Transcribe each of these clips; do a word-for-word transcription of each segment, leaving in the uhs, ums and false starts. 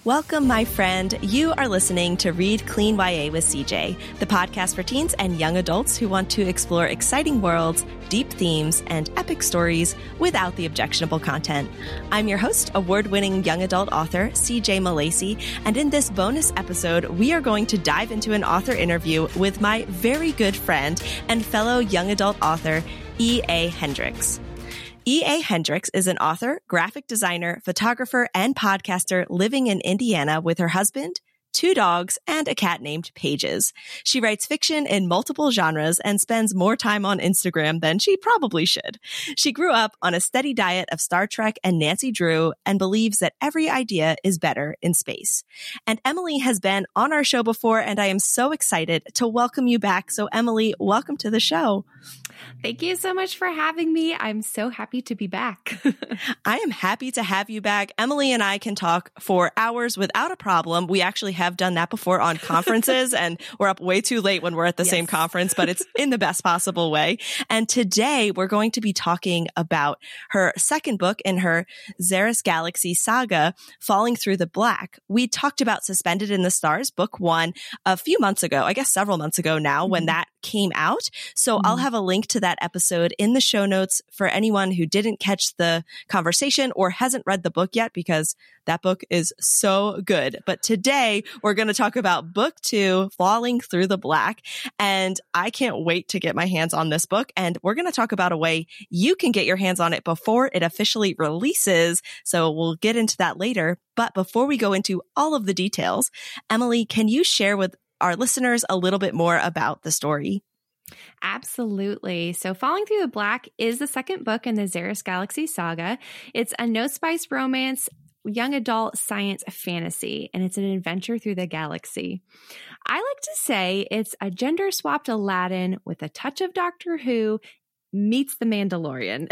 Welcome, my friend. You are listening to Read Clean Y A with C J, the podcast for teens and young adults who want to explore exciting worlds, deep themes, and epic stories without the objectionable content. I'm your host, award-winning young adult author C J Malacy, and in this bonus episode, we are going to dive into an author interview with my very good friend and fellow young adult author, E A. Hendricks. E A. Hendricks is an author, graphic designer, photographer, and podcaster living in Indiana with her husband, two dogs, and a cat named Pages. She writes fiction in multiple genres and spends more time on Instagram than she probably should. She grew up on a steady diet of Star Trek and Nancy Drew and believes that every idea is better in space. And Emily has been on our show before, and I am so excited to welcome you back. So Emily, welcome to the show. Thank you so much for having me. I'm so happy to be back. I am happy to have you back. Emily and I can talk for hours without a problem. We actually have done that before on conferences, and we're up way too late when we're at the yes. same conference, but it's in the best possible way. And today we're going to be talking about her second book in her Xeris Galaxy saga, Falling Through the Black. We talked about Suspended in the Stars, book one, a few months ago, I guess several months ago now, mm-hmm. when that came out. So mm-hmm. I'll have a link to that episode in the show notes for anyone who didn't catch the conversation or hasn't read the book yet, because that book is so good. But today we're going to talk about book two, Falling Through the Black. And I can't wait to get my hands on this book. And we're going to talk about a way you can get your hands on it before it officially releases. So we'll get into that later. But before we go into all of the details, Emily, can you share with our listeners a little bit more about the story? Absolutely. So Falling Through the Black is the second book in the Xeris Galaxy saga. It's a no-spice romance, young adult science fantasy, and it's an adventure through the galaxy. I like to say it's a gender-swapped Aladdin with a touch of Doctor Who meets the Mandalorian.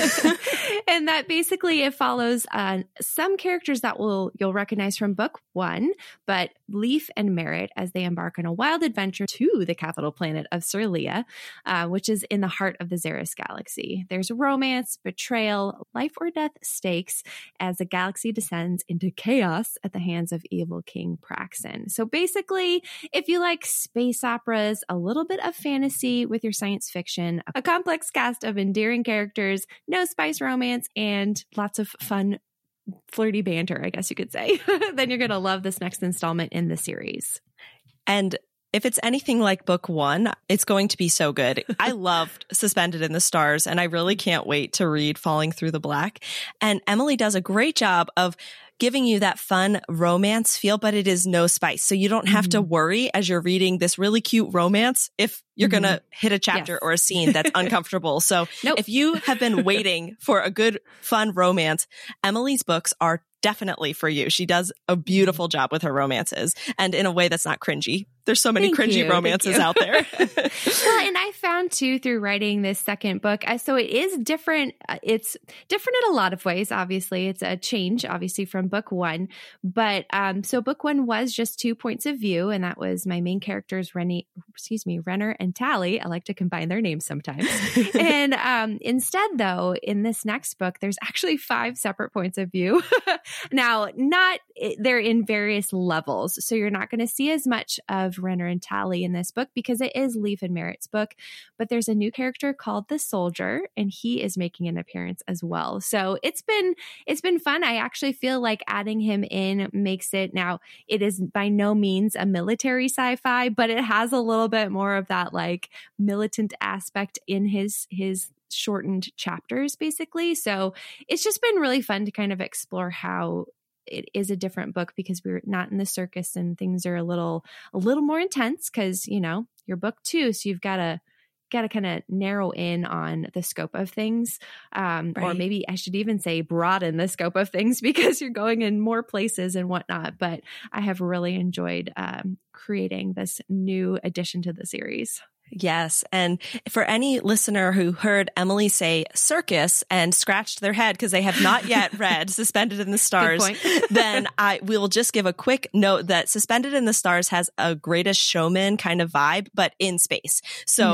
And that basically it follows uh, some characters that will you'll recognize from book one, but Leaf and Merritt as they embark on a wild adventure to the capital planet of Cirlia, uh, which is in the heart of the Xeris Galaxy. There's romance, betrayal, life or death stakes as the galaxy descends into chaos at the hands of evil King Praxin. So basically, if you like space operas, a little bit of fantasy with your science fiction, a complex cast of endearing characters, no spice romance, and lots of fun, flirty banter, I guess you could say, then you're going to love this next installment in the series. And if it's anything like book one, it's going to be so good. I loved Suspended in the Stars, and I really can't wait to read Falling Through the Black. And Emily does a great job of giving you that fun romance feel, but it is no spice. So you don't have mm-hmm. to worry as you're reading this really cute romance if you're mm-hmm. going to hit a chapter yes. or a scene that's uncomfortable. So nope. if you have been waiting for a good, fun romance, Emily's books are definitely for you. She does a beautiful job with her romances, and in a way that's not cringy. There's so many Thank cringy you. romances out there. Well, and I found too through writing this second book, uh, so it is different. Uh, it's different in a lot of ways. Obviously, it's a change, obviously, from book one. But um, so book one was just two points of view, and that was my main characters, Rennie, excuse me, Renner and Tally. I like to combine their names sometimes. and um, instead, though, in this next book, there's actually five separate points of view. Now, not they're in various levels, so you're not going to see as much of Renner and Tally in this book because it is Leaf and Merritt's book, but there's a new character called the Soldier, and he is making an appearance as well. So it's been it's been fun. I actually feel like adding him in makes it, now it is by no means a military sci-fi, but it has a little bit more of that like militant aspect in his his shortened chapters, basically. So it's just been really fun to kind of explore how it is a different book because we're not in the circus and things are a little a little more intense because, you know, you're book two, so you've got to got to kind of narrow in on the scope of things, um, right. or maybe I should even say broaden the scope of things because you're going in more places and whatnot. But I have really enjoyed um, creating this new addition to the series. Yes. And for any listener who heard Emily say circus and scratched their head because they have not yet read Suspended in the Stars, then I will just give a quick note that Suspended in the Stars has a Greatest Showman kind of vibe, but in space. So mm.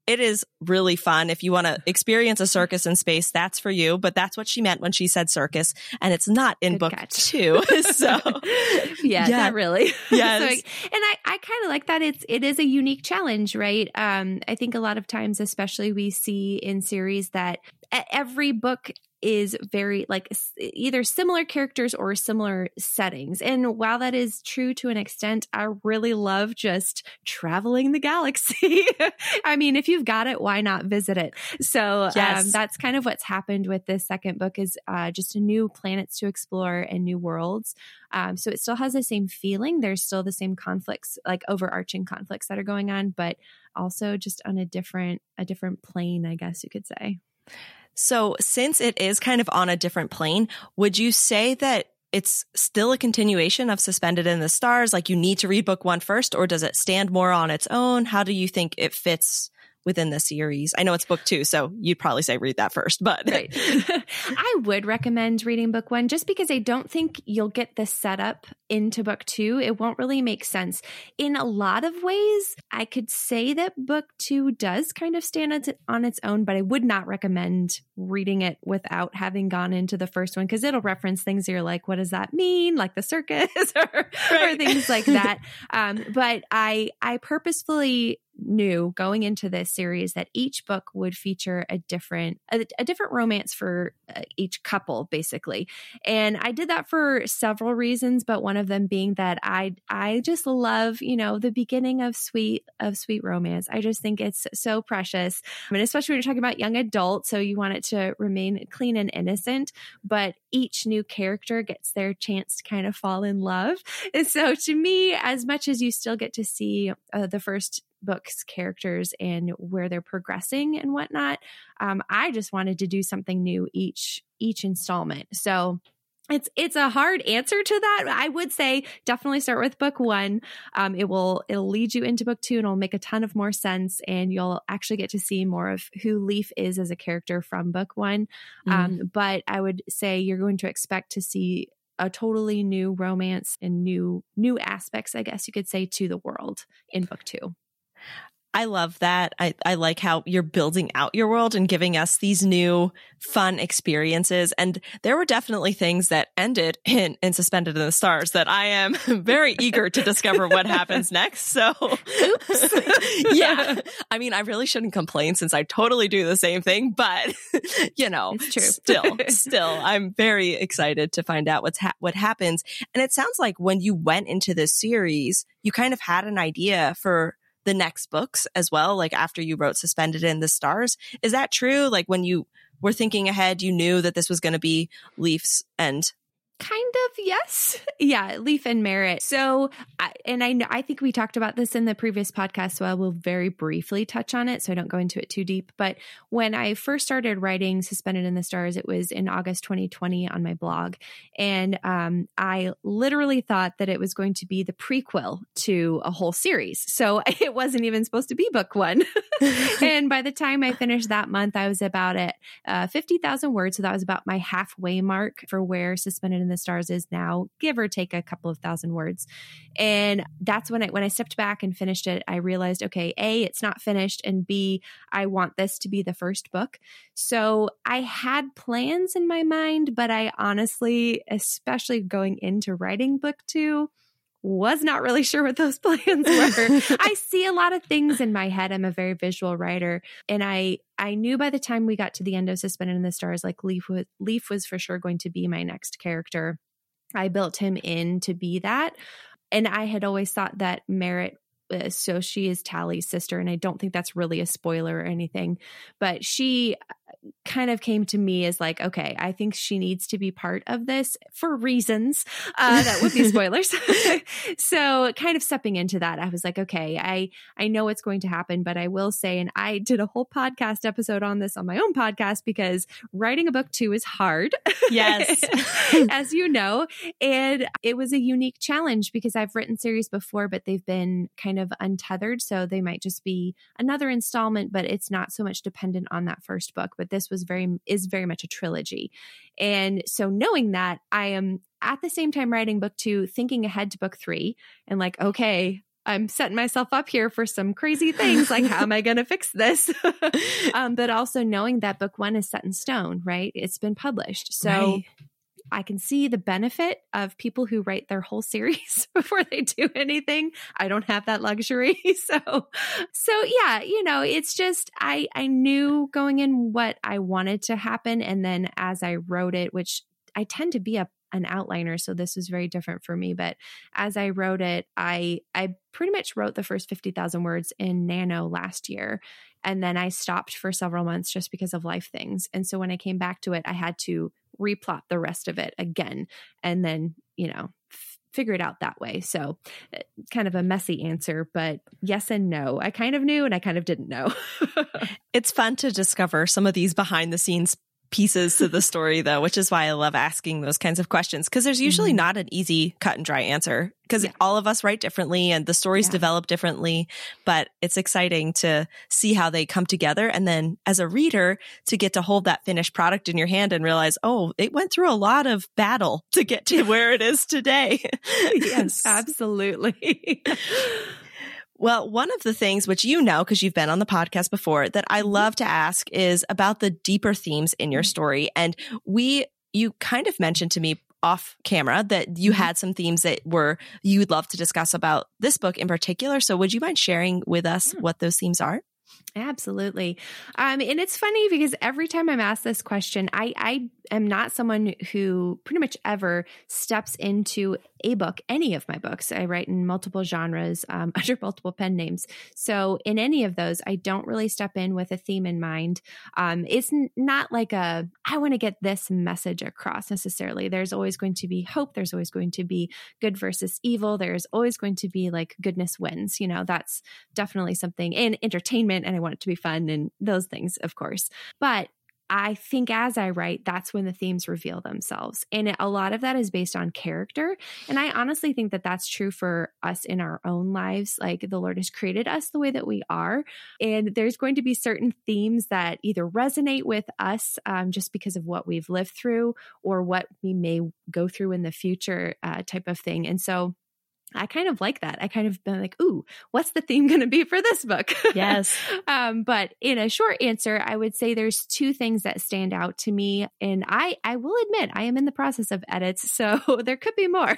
it is really fun. If you want to experience a circus in space, that's for you. But that's what she meant when she said circus. And it's not in Good book catch. two. So yeah, yeah. not really. Yes. So, and I, I kind of like that. It's, it is a unique challenge, right? Um, I think a lot of times, especially we see in series that every book is very like either similar characters or similar settings. And while that is true to an extent, I really love just traveling the galaxy. I mean, if you've got it, why not visit it? So yes. um, that's kind of what's happened with this second book is uh, just new planets to explore and new worlds. Um, so it still has the same feeling. There's still the same conflicts, like overarching conflicts that are going on, but also just on a different, a different plane, I guess you could say. So since it is kind of on a different plane, would you say that it's still a continuation of Suspended in the Stars? Like you need to read book one first, or does it stand more on its own? How do you think it fits within the series? I know it's book two, so you'd probably say read that first, but right. I would recommend reading book one just because I don't think you'll get the setup into book two. It won't really make sense. In a lot of ways, I could say that book two does kind of stand on its own, but I would not recommend reading it without having gone into the first one because it'll reference things you're like, what does that mean? Like the circus or, right. or things like that. Um, but I, I purposefully knew going into this series that each book would feature a different a, a different romance for uh, each couple basically. And I did that for several reasons, but one of them being that I I just love, you know, the beginning of sweet of sweet romance. I just think it's so precious. I mean, especially when you're talking about young adults, so you want it to remain clean and innocent, but each new character gets their chance to kind of fall in love. And so to me, as much as you still get to see uh, the first book's characters and where they're progressing and whatnot, um, I just wanted to do something new each each installment. So it's it's a hard answer to that. I would say definitely start with book one. Um, it will it'll lead you into book two, and it'll make a ton of more sense, and you'll actually get to see more of who Leif is as a character from book one. Mm. Um, but I would say you're going to expect to see a totally new romance and new new aspects, I guess you could say, to the world in book two. I love that. I, I like how you're building out your world and giving us these new fun experiences. And there were definitely things that ended in, in Suspended in the Stars that I am very eager to discover what happens next. So, oops. Yeah. I mean, I really shouldn't complain since I totally do the same thing, but you know, it's true. still, still, I'm very excited to find out what's ha- what happens. And it sounds like when you went into this series, you kind of had an idea for the next books as well, like after you wrote Suspended in the Stars. Is that true? Like when you were thinking ahead, you knew that this was going to be Leif's end? Kind of, yes. Yeah, Leif and Merritt. So, and I know, I think we talked about this in the previous podcast, so I will very briefly touch on it so I don't go into it too deep. But when I first started writing Suspended in the Stars, it was in August twenty twenty on my blog. And um, I literally thought that it was going to be the prequel to a whole series. So it wasn't even supposed to be book one. And by the time I finished that month, I was about at uh, fifty thousand words. So that was about my halfway mark for where Suspended in the Stars is now, give or take a couple of thousand words. And that's when I, when I stepped back and finished it, I realized, okay, A, it's not finished, and B, I want this to be the first book. So I had plans in my mind, but I honestly, especially going into writing book two, was not really sure what those plans were. I see a lot of things in my head. I'm a very visual writer. And I, I knew by the time we got to the end of Suspended in the Stars, like Leif was, Leif was for sure going to be my next character. I built him in to be that. And I had always thought that Merritt, uh, so she is Tally's sister. And I don't think that's really a spoiler or anything, but she kind of came to me as like, okay, I think she needs to be part of this for reasons uh, that would be spoilers. So kind of stepping into that, I was like, okay, I, I know it's going to happen, but I will say, and I did a whole podcast episode on this on my own podcast because writing a book too is hard. Yes. As you know, and it was a unique challenge because I've written series before, but they've been kind of untethered. So they might just be another installment, but it's not so much dependent on that first book. But this was very, is very much a trilogy. And so knowing that, I am at the same time writing book two, thinking ahead to book three and like, okay, I'm setting myself up here for some crazy things. Like, how am I going to fix this? um, but also knowing that book one is set in stone, right? It's been published. So right. I can see the benefit of people who write their whole series before they do anything. I don't have that luxury. So, so yeah, you know, it's just, I, I knew going in what I wanted to happen. And then as I wrote it, which I tend to be a an outliner, so this was very different for me. But as I wrote it, I I pretty much wrote the first fifty thousand words in Nano last year. And then I stopped for several months just because of life things. And so when I came back to it, I had to replot the rest of it again and then, you know, f- figure it out that way. So kind of a messy answer, but yes and no. I kind of knew and I kind of didn't know. It's fun to discover some of these behind the scenes pieces to the story, though, which is why I love asking those kinds of questions, because there's usually mm-hmm. not an easy cut and dry answer, because yeah. all of us write differently and the stories yeah. develop differently. But it's exciting to see how they come together. And then as a reader, to get to hold that finished product in your hand and realize, oh, it went through a lot of battle to get to where it is today. Yes, absolutely. Well, one of the things which you know, because you've been on the podcast before, that I love to ask is about the deeper themes in your story. And we, you kind of mentioned to me off camera that you had some themes that were, you would love to discuss about this book in particular. So would you mind sharing with us what those themes are? Absolutely. Um, and it's funny because every time I'm asked this question, I, I am not someone who pretty much ever steps into a book, any of my books. I write in multiple genres, um, under multiple pen names. So in any of those, I don't really step in with a theme in mind. Um, it's n- not like a, I want to get this message across necessarily. There's always going to be hope. There's always going to be good versus evil. There's always going to be like goodness wins. You know, that's definitely something in entertainment, and I want it to be fun and those things, of course. But I think as I write, that's when the themes reveal themselves. And it, a lot of that is based on character. And I honestly think that that's true for us in our own lives. Like, the Lord has created us the way that we are. And there's going to be certain themes that either resonate with us um, just because of what we've lived through or what we may go through in the future uh, type of thing. And so I kind of like that. I kind of been like, ooh, what's the theme going to be for this book? Yes. um, but in a short answer, I would say there's two things that stand out to me. And I, I will admit, I am in the process of edits, so there could be more.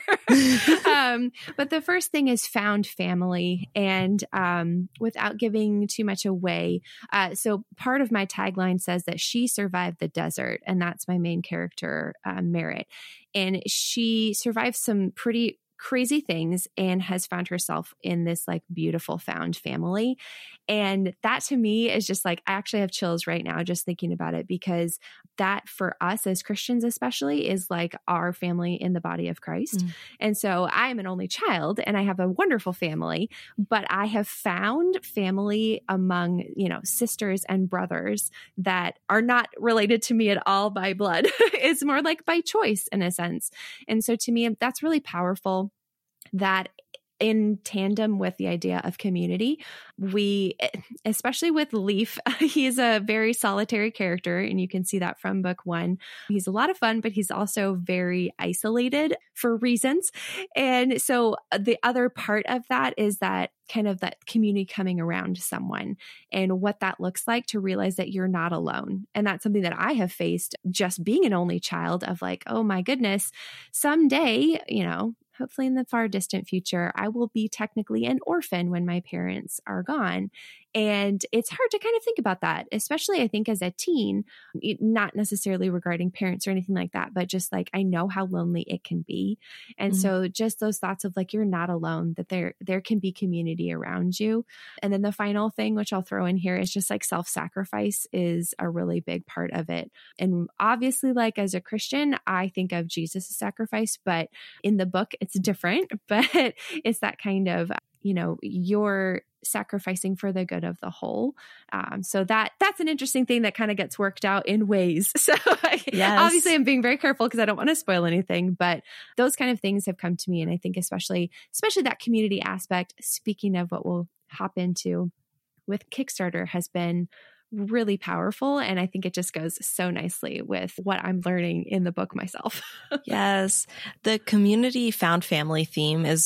um, but the first thing is found family. And um, without giving too much away, uh, so part of my tagline says that she survived the desert. And that's my main character, uh, Merritt. And she survived some pretty crazy things and has found herself in this like beautiful found family. And that to me is just like, I actually have chills right now just thinking about it, because that for us as Christians especially is like our family in the body of Christ. Mm. And so I am an only child and I have a wonderful family, but I have found family among, you know, sisters and brothers that are not related to me at all by blood. It's more like by choice in a sense. And so to me, that's really powerful. That in tandem with the idea of community, we, especially with Leaf, he's a very solitary character, and you can see that from book one. He's a lot of fun, but he's also very isolated for reasons. And so the other part of that is that kind of that community coming around someone and what that looks like to realize that you're not alone. And that's something that I have faced just being an only child of like, oh my goodness, someday, you know, hopefully in the far distant future, I will be technically an orphan when my parents are gone. And it's hard to kind of think about that, especially I think as a teen, not necessarily regarding parents or anything like that, but just like, I know how lonely it can be. And mm-hmm. so just those thoughts of like, you're not alone, that there, there can be community around you. And then the final thing, which I'll throw in here, is just like self-sacrifice is a really big part of it. And obviously, like as a Christian, I think of Jesus' sacrifice, but in the book, it's different, but it's that kind of, you know, you're sacrificing for the good of the whole. Um, so that that's an interesting thing that kind of gets worked out in ways. So yes. Obviously I'm being very careful because I don't want to spoil anything, but those kind of things have come to me. And I think especially, especially that community aspect, speaking of what we'll hop into with Kickstarter, has been really powerful. And I think it just goes so nicely with what I'm learning in the book myself. Yes. The community found family theme is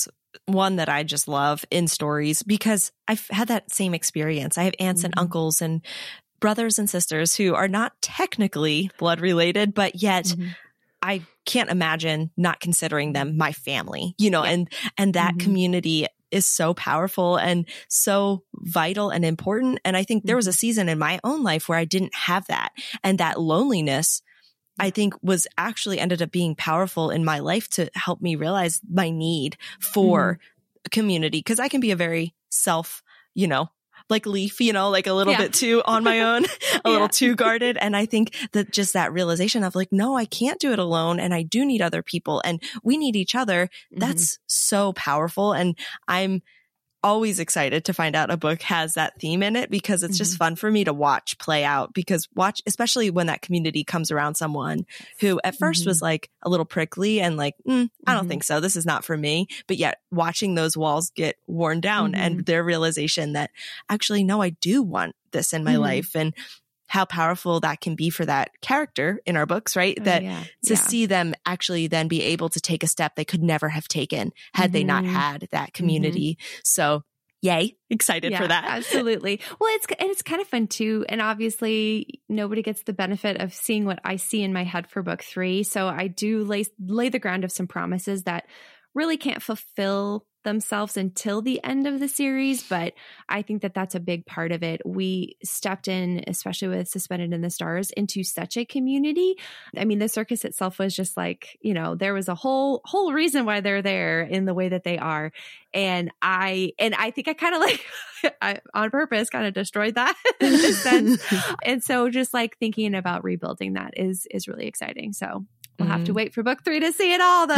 one that I just love in stories because I've had that same experience. I have aunts mm-hmm. and uncles and brothers and sisters who are not technically blood related, but yet mm-hmm. I can't imagine not considering them my family, you know, yeah. and, and that mm-hmm. community is so powerful and so vital and important. And I think there was a season in my own life where I didn't have that. And that loneliness, I think, was actually ended up being powerful in my life to help me realize my need for mm-hmm. community. Cause I can be a very self, you know, like leaf, you know, like a little yeah. bit too on my own, a yeah. little too guarded. And I think that just that realization of like, no, I can't do it alone. And I do need other people and we need each other. Mm-hmm. That's so powerful. And I'm always excited to find out a book has that theme in it because it's mm-hmm. just fun for me to watch play out because watch, especially when that community comes around someone who at first mm-hmm. was like a little prickly and like, mm, I don't mm-hmm. think so. This is not for me. But yet watching those walls get worn down mm-hmm. and their realization that actually, no, I do want this in my mm-hmm. life. And how powerful that can be for that character in our books, right? Oh, that yeah. to yeah. see see them actually then be able to take a step they could never have taken had mm-hmm. they not had that community. Mm-hmm. So yay, excited yeah, for that. Absolutely. Well, it's, and it's kind of fun too. And obviously nobody gets the benefit of seeing what I see in my head for book three. So I do lay, lay the ground of some promises that really can't fulfill themselves until the end of the series. But I think that that's a big part of it. We stepped in, especially with Suspended in the Stars, into such a community. I mean, the circus itself was just like, you know, there was a whole, whole reason why they're there in the way that they are. And I, and I think I kind of like I, on purpose kind of destroyed that in a sense. And so just like thinking about rebuilding that is, is really exciting. So we'll have to wait for book three to see it all, though.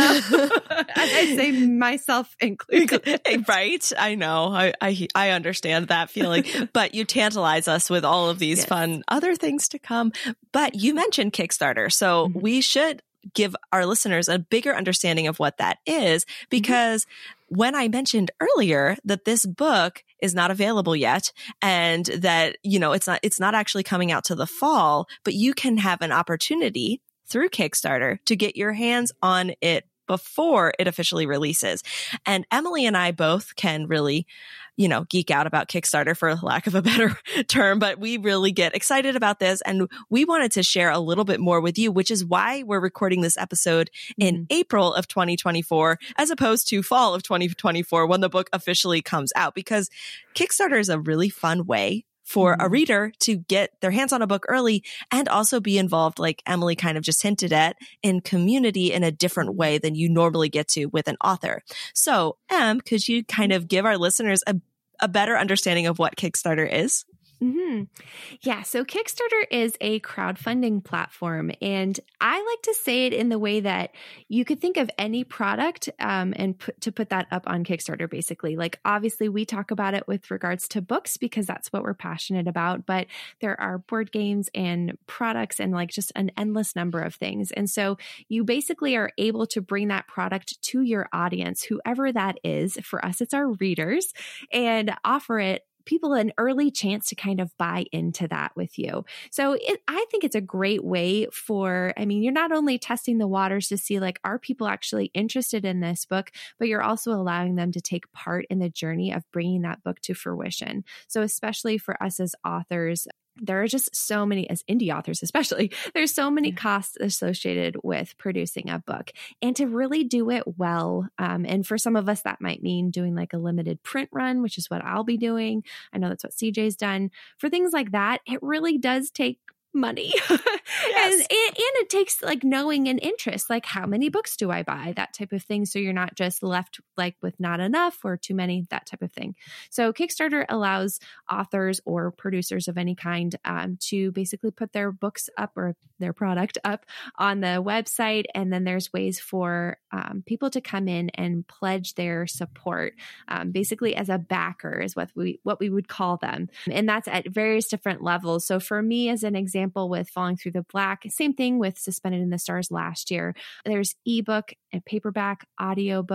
I say myself included. Right? I know. I, I I understand that feeling. But you tantalize us with all of these yes. fun other things to come. But you mentioned Kickstarter. So mm-hmm. we should give our listeners a bigger understanding of what that is, because mm-hmm. when I mentioned earlier that this book is not available yet and that, you know, it's not it's not actually coming out to the fall, but you can have an opportunity through Kickstarter to get your hands on it before it officially releases. And Emily and I both can really, you know, geek out about Kickstarter, for lack of a better term, but we really get excited about this. And we wanted to share a little bit more with you, which is why we're recording this episode in mm-hmm. April of twenty twenty-four, as opposed to fall of twenty twenty-four when the book officially comes out, because Kickstarter is a really fun way for mm-hmm. a reader to get their hands on a book early and also be involved, like Emily kind of just hinted at, in community in a different way than you normally get to with an author. So, Em, could you kind of give our listeners a, a better understanding of what Kickstarter is? Mm-hmm. Yeah. So Kickstarter is a crowdfunding platform, and I like to say it in the way that you could think of any product um, and put, to put that up on Kickstarter, basically. Like, obviously we talk about it with regards to books because that's what we're passionate about, but there are board games and products and like just an endless number of things. And so you basically are able to bring that product to your audience, whoever that is. For us, it's our readers, and offer it people an early chance to kind of buy into that with you. So it, I think it's a great way for, I mean, you're not only testing the waters to see like, are people actually interested in this book, but you're also allowing them to take part in the journey of bringing that book to fruition. So especially for us as authors, there are just so many, as indie authors especially, there's so many costs associated with producing a book, and to really do it well. Um, and for some of us, that might mean doing like a limited print run, which is what I'll be doing. I know that's what C J's done. For things like that, it really does take money. Yes. and, and and it takes like knowing and interest, like how many books do I buy, that type of thing. So you're not just left like with not enough or too many, that type of thing. So Kickstarter allows authors or producers of any kind um, to basically put their books up or their product up on the website. And then there's ways for um, people to come in and pledge their support, um, basically as a backer is what we what we would call them. And that's at various different levels. So for me, as an example, with Falling Through the Black, same thing with Suspended in the Stars last year. There's ebook and paperback, audiobook,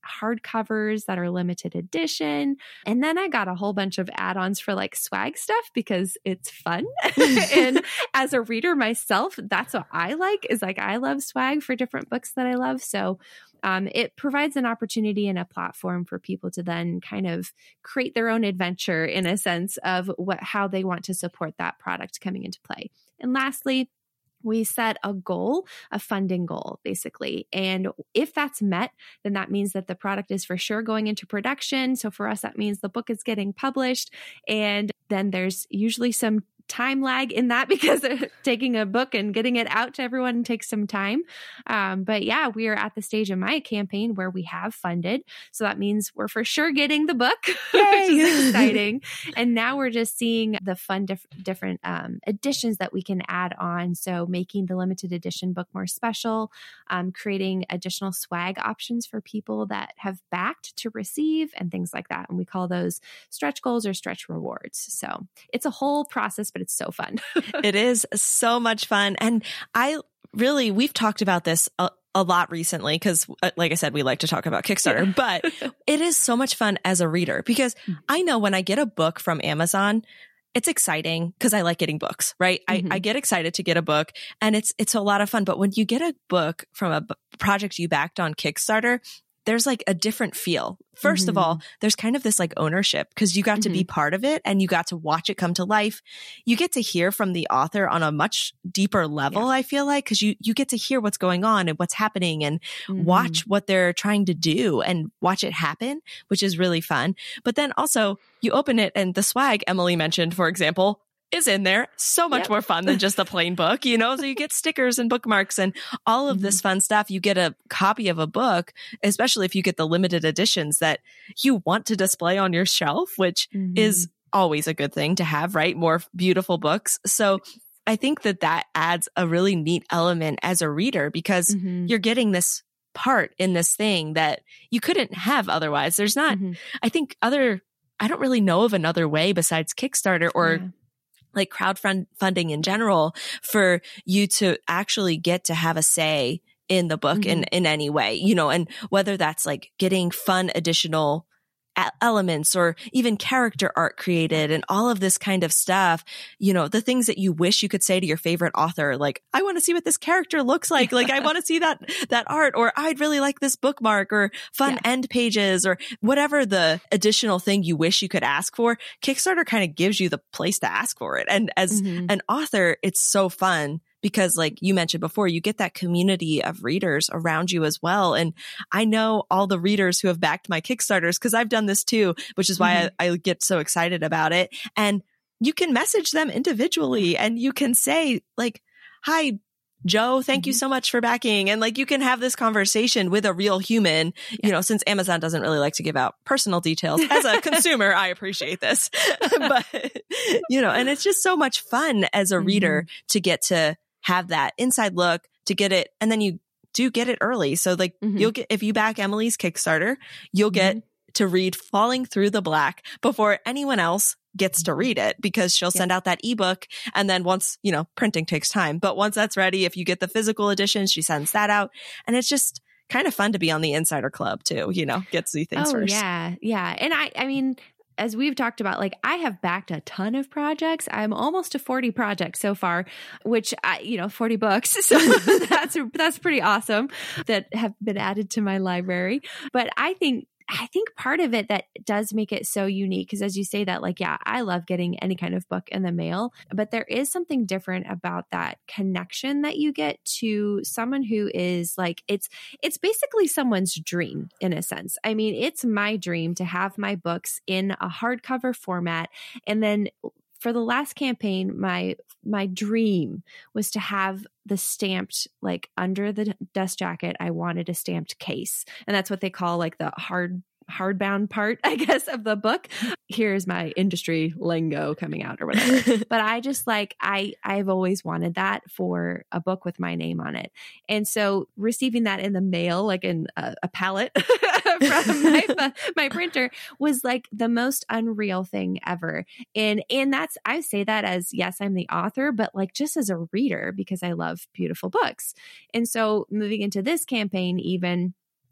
hardcovers that are limited edition. And then I got a whole bunch of add-ons for like swag stuff because it's fun. And as a reader myself, that's what I like, is like, I love swag for different books that I love. So um, it provides an opportunity and a platform for people to then kind of create their own adventure in a sense of what, how they want to support that product coming into play. And lastly, we set a goal, a funding goal, basically. And if that's met, then that means that the product is for sure going into production. So for us, that means the book is getting published. And then there's usually some time lag in that because taking a book and getting it out to everyone takes some time. Um, but yeah, we are at the stage of my campaign where we have funded. So that means we're for sure getting the book, which is exciting. And now we're just seeing the fun diff- different um, additions that we can add on. So making the limited edition book more special, um, creating additional swag options for people that have backed to receive and things like that. And we call those stretch goals or stretch rewards. So it's a whole process, but it's so fun. It is so much fun. And I really, we've talked about this a, a lot recently because, uh, like I said, we like to talk about Kickstarter, yeah. But it is so much fun as a reader because I know when I get a book from Amazon, it's exciting because I like getting books, right? Mm-hmm. I, I get excited to get a book and it's, it's a lot of fun. But when you get a book from a b- project you backed on Kickstarter, there's like a different feel. First mm-hmm. of all, there's kind of this like ownership because you got mm-hmm. to be part of it and you got to watch it come to life. You get to hear from the author on a much deeper level, yeah. I feel like, because you, you get to hear what's going on and what's happening and mm-hmm. watch what they're trying to do and watch it happen, which is really fun. But then also you open it and the swag Emily mentioned, for example, is in there. So much yep. more fun than just a plain book, you know? So you get stickers and bookmarks and all of mm-hmm. this fun stuff. You get a copy of a book, especially if you get the limited editions that you want to display on your shelf, which mm-hmm. is always a good thing to have, right? More beautiful books. So I think that that adds a really neat element as a reader because mm-hmm. you're getting this part in this thing that you couldn't have otherwise. There's not, mm-hmm. I think other, I don't really know of another way besides Kickstarter or yeah. like crowdfunding in general for you to actually get to have a say in the book mm-hmm. in, in any way, you know, and whether that's like getting fun additional a- elements or even character art created and all of this kind of stuff, you know, the things that you wish you could say to your favorite author, like, I want to see what this character looks like. Like, I want to see that, that art, or I'd really like this bookmark or fun yeah. end pages or whatever the additional thing you wish you could ask for. Kickstarter kind of gives you the place to ask for it. And as mm-hmm. an author, it's so fun. Because like you mentioned before, you get that community of readers around you as well. And I know all the readers who have backed my Kickstarters because I've done this too, which is why mm-hmm. I, I get so excited about it. And you can message them individually and you can say like, hi, Joe, thank mm-hmm. you so much for backing. And like, you can have this conversation with a real human, yeah. you know, since Amazon doesn't really like to give out personal details. As a consumer, I appreciate this, but you know, and it's just so much fun as a mm-hmm. reader to get to have that inside look, to get it. And then you do get it early. So like mm-hmm. you'll get, if you back Emily's Kickstarter, you'll get mm-hmm. to read Falling Through the Black before anyone else gets to read it because she'll yeah. send out that ebook. And then once, you know, printing takes time, but once that's ready, if you get the physical edition, she sends that out. And it's just kind of fun to be on the Insider Club too, you know, get to see things oh, first. Yeah. Yeah. And I, I mean, as we've talked about, like I have backed a ton of projects. I'm almost to forty projects so far, which I, you know, forty books. So that's, that's pretty awesome that have been added to my library. But I think I think part of it that does make it so unique, because as you say that, like, yeah, I love getting any kind of book in the mail, but there is something different about that connection that you get to someone who is like, it's, it's basically someone's dream in a sense. I mean, it's my dream to have my books in a hardcover format. And then for the last campaign, my my dream was to have the stamped, like under the dust jacket, I wanted a stamped case. And that's what they call like the hard hardbound part, I guess, of the book. Here's my industry lingo coming out or whatever. But I just like, I, I've always wanted that for a book with my name on it. And so receiving that in the mail, like in a, a pallet from my, my printer was like the most unreal thing ever. And, and that's, I say that as, yes, I'm the author, but like just as a reader, because I love beautiful books. And so moving into this campaign, even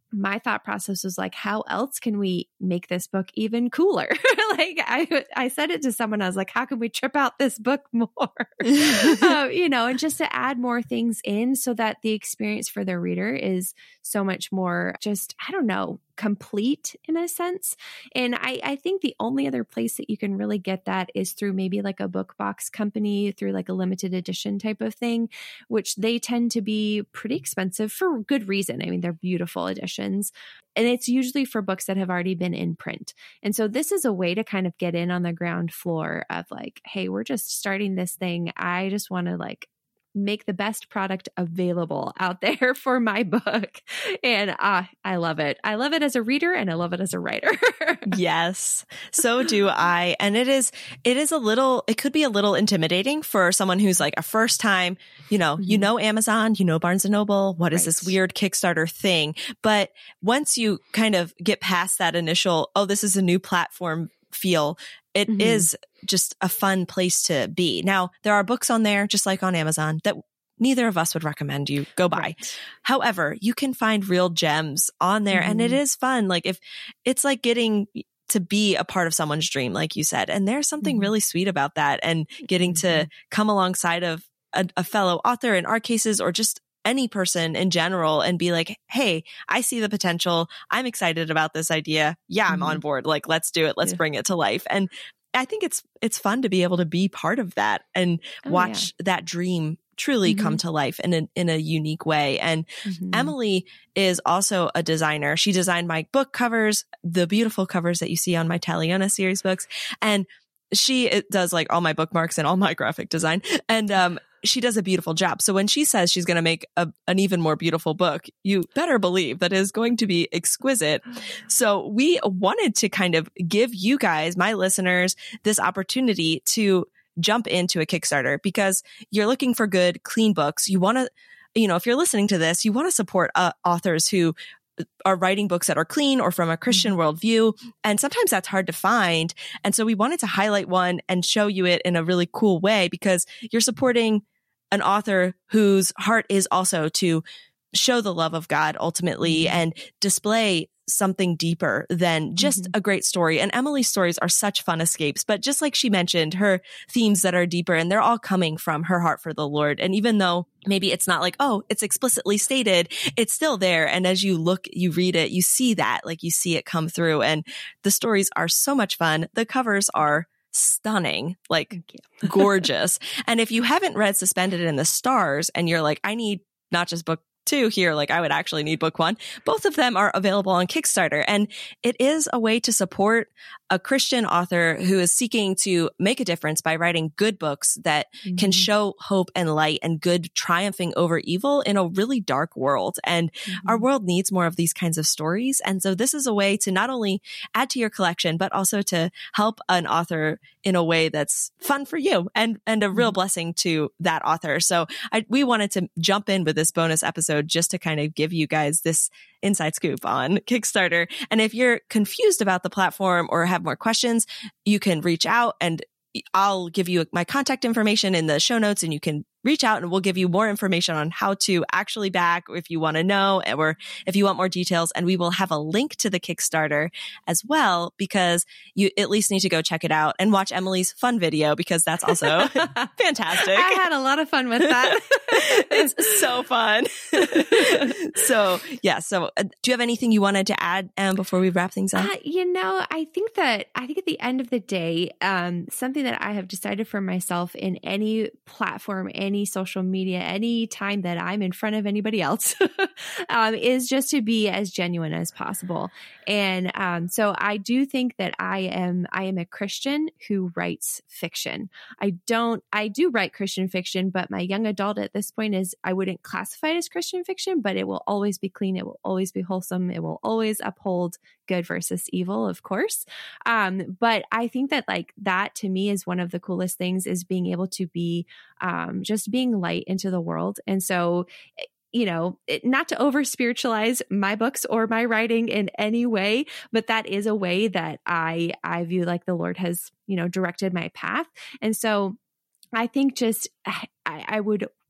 my thought process was like, how else can we make this book even cooler? Like I, I said it to someone, I was like, how can we trip out this book more? um, you know, and just to add more things in so that the experience for the reader is so much more just, I don't know, complete in a sense. And I, I think the only other place that you can really get that is through maybe like a book box company, through like a limited edition type of thing, which they tend to be pretty expensive for good reason. I mean, they're beautiful editions. And it's usually for books that have already been in print. And so this is a way to kind of get in on the ground floor of like, hey, we're just starting this thing. I just want to like make the best product available out there for my book. And uh, I love it. I love it as a reader and I love it as a writer. Yes, so do I. And it is, it is a little, it could be a little intimidating for someone who's like a first time, you know, mm-hmm. you know, Amazon, you know, Barnes and Noble, what is right. this weird Kickstarter thing? But once you kind of get past that initial, oh, this is a new platform feel, it mm-hmm. is just a fun place to be. Now, there are books on there, just like on Amazon, that neither of us would recommend you go buy. Right. However, you can find real gems on there mm-hmm. and it is fun. Like if it's like getting to be a part of someone's dream, like you said, and there's something mm-hmm. really sweet about that and getting mm-hmm. to come alongside of a, a fellow author in our cases, or just any person in general and be like, hey, I see the potential. I'm excited about this idea. Yeah, I'm mm-hmm. on board. Like, let's do it. Let's yeah. bring it to life. And I think it's, it's fun to be able to be part of that and oh, watch yeah. that dream truly mm-hmm. come to life in a, in a unique way. And mm-hmm. Emily is also a designer. She designed my book covers, the beautiful covers that you see on my Taliona series books. And she it does like all my bookmarks and all my graphic design. And, um, she does a beautiful job. So when she says she's going to make a, an even more beautiful book, you better believe that it is going to be exquisite. So we wanted to kind of give you guys, my listeners, this opportunity to jump into a Kickstarter because you're looking for good, clean books. You want to, you know, if you're listening to this, you want to support uh, authors who are writing books that are clean or from a Christian worldview. And sometimes that's hard to find. And so we wanted to highlight one and show you it in a really cool way because you're supporting an author whose heart is also to show the love of God ultimately and display something deeper than just mm-hmm. a great story. And Emily's stories are such fun escapes, but just like she mentioned, her themes that are deeper and they're all coming from her heart for the Lord. And even though maybe it's not like, oh, it's explicitly stated, it's still there. And as you look, you read it, you see that, like you see it come through. And the stories are so much fun. The covers are stunning, like gorgeous. And if you haven't read Suspended in the Stars and you're like, I need not just book two here, like I would actually need book one, both of them are available on Kickstarter. And it is a way to support a Christian author who is seeking to make a difference by writing good books that mm-hmm. can show hope and light and good triumphing over evil in a really dark world. And mm-hmm. our world needs more of these kinds of stories. And so this is a way to not only add to your collection, but also to help an author in a way that's fun for you and, and a real mm-hmm. blessing to that author. So I, we wanted to jump in with this bonus episode just to kind of give you guys this inside scoop on Kickstarter. And if you're confused about the platform or have more questions, you can reach out and I'll give you my contact information in the show notes and you can reach out and we'll give you more information on how to actually back if you want to know or if you want more details. And we will have a link to the Kickstarter as well, because you at least need to go check it out and watch Emily's fun video because that's also fantastic. I had a lot of fun with that. It's so fun. So yeah. So uh, do you have anything you wanted to add um, before we wrap things up? Uh, you know, I think that, I think at the end of the day, um, something that I have decided for myself in any platform, any social media, any time that I'm in front of anybody else, um, is just to be as genuine as possible. And um, so I do think that I am, I am a Christian who writes fiction. I don't, I do write Christian fiction, but my young adult at this point is, I wouldn't classify it as Christian fiction, but it will always be clean. It will always be wholesome. It will always uphold good versus evil, of course. Um, but I think that like that to me is one of the coolest things is being able to be um, just being light into the world. And so, you know, not to over spiritualize my books or my writing in any way, but that is a way that I, I view like the Lord has, you know, directed my path. And so I think just, I, I would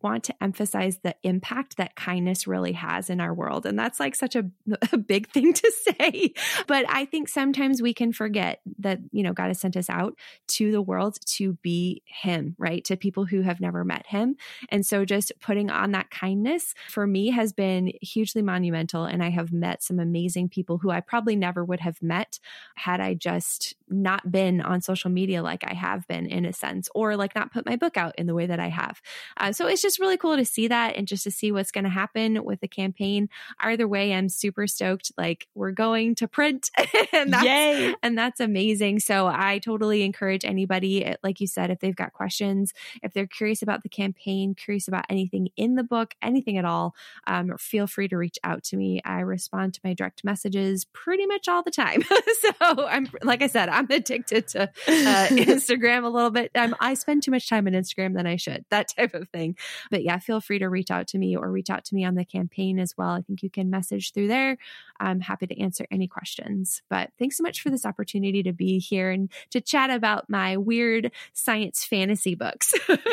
want to emphasize the impact that kindness really has in our world. And that's like such a, a big thing to say. But I think sometimes we can forget that, you know, God has sent us out to the world to be him, right? To people who have never met him. And so just putting on that kindness for me has been hugely monumental. And I have met some amazing people who I probably never would have met had I just not been on social media like I have been, in a sense, or like not put my book out in the way that I have. Uh, so it's just really cool to see that and just to see what's going to happen with the campaign. Either way, I'm super stoked. Like, we're going to print and, that's, Yay. and that's amazing. So I totally encourage anybody, like you said, if they've got questions, if they're curious about the campaign, curious about anything in the book, anything at all, um, feel free to reach out to me. I respond to my direct messages pretty much all the time. So I'm, like I said, I'm addicted to uh, Instagram a little bit. Um, I spend too much time on Instagram than I should, that type of thing. But yeah, feel free to reach out to me or reach out to me on the campaign as well. I think you can message through there. I'm happy to answer any questions. But thanks so much for this opportunity to be here and to chat about my weird science fantasy books.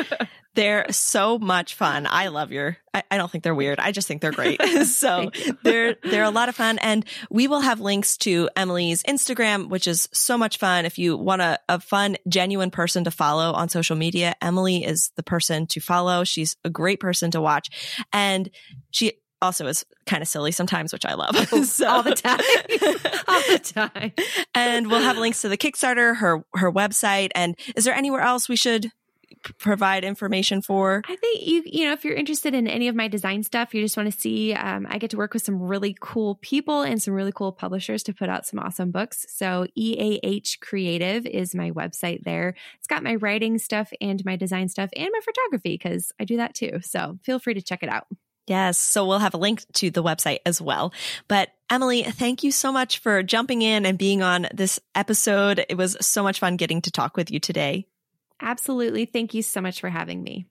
They're so much fun. I love your, I, I don't think they're weird. I just think they're great. So they're, they're a lot of fun. And we will have links to Emily's Instagram, which is so much fun. If you want a, a fun, genuine person to follow on social media, Emily is the person to follow. She's a great person to watch. And she also is kind of silly sometimes, which I love. So, all the time. all the time. And we'll have links to the Kickstarter, her, her website. And is there anywhere else we should provide information for? I think you, you know, if you're interested in any of my design stuff, you just want to see, um, I get to work with some really cool people and some really cool publishers to put out some awesome books. So E A H Creative is my website there. It's got my writing stuff and my design stuff and my photography, because I do that too. So feel free to check it out. Yes. So we'll have a link to the website as well. But Emily, thank you so much for jumping in and being on this episode. It was so much fun getting to talk with you today. Absolutely. Thank you so much for having me.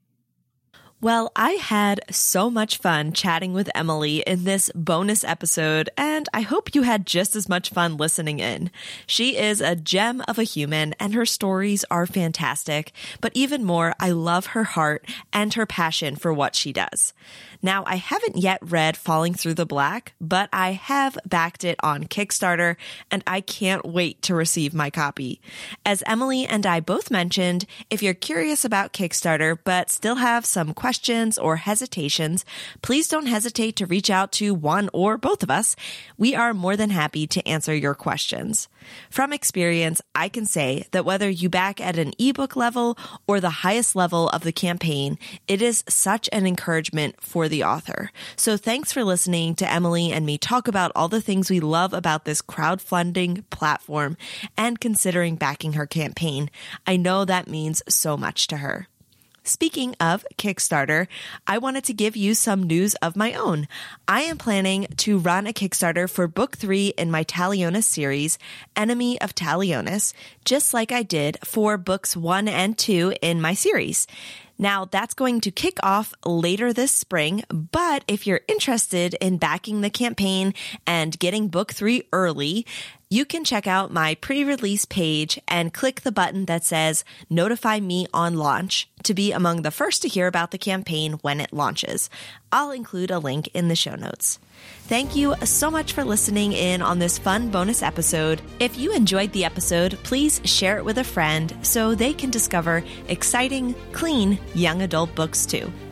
Well, I had so much fun chatting with Emily in this bonus episode, and I hope you had just as much fun listening in. She is a gem of a human, and her stories are fantastic. But even more, I love her heart and her passion for what she does. Now, I haven't yet read Falling Through the Black, but I have backed it on Kickstarter, and I can't wait to receive my copy. As Emily and I both mentioned, if you're curious about Kickstarter but still have some questions or hesitations, please don't hesitate to reach out to one or both of us. We are more than happy to answer your questions. From experience, I can say that whether you back at an ebook level or the highest level of the campaign, it is such an encouragement for the author. So thanks for listening to Emily and me talk about all the things we love about this crowdfunding platform and considering backing her campaign. I know that means so much to her. Speaking of Kickstarter, I wanted to give you some news of my own. I am planning to run a Kickstarter for book three in my Talionis series, Enemy of Talionis, just like I did for books one and two in my series. Now, that's going to kick off later this spring, but if you're interested in backing the campaign and getting book three early, you can check out my pre-release page and click the button that says Notify Me on Launch to be among the first to hear about the campaign when it launches. I'll include a link in the show notes. Thank you so much for listening in on this fun bonus episode. If you enjoyed the episode, please share it with a friend so they can discover exciting, clean, young adult books too.